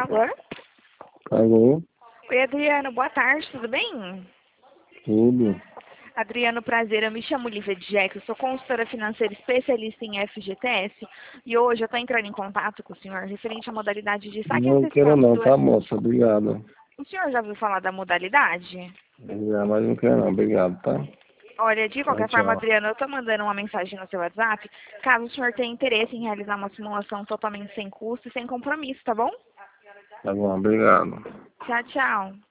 Alô? Alô? Oi, Adriano, boa tarde, tudo bem? Tudo? Adriano, prazer, eu me chamo Lívia de Jack, eu sou consultora financeira especialista em FGTS e hoje eu estou entrando em contato com o senhor referente à modalidade de saque Não quero antecipado não, do... tá, moça? Obrigado. O senhor já ouviu falar da modalidade? Já, mas não quero não, obrigado, tá? Olha, de Tchau, qualquer forma, tchau. Adriano, eu estou mandando uma mensagem no seu WhatsApp, caso o senhor tenha interesse em realizar uma simulação totalmente sem custo e sem compromisso, tá bom? Tá bom, obrigado. Tchau, tchau.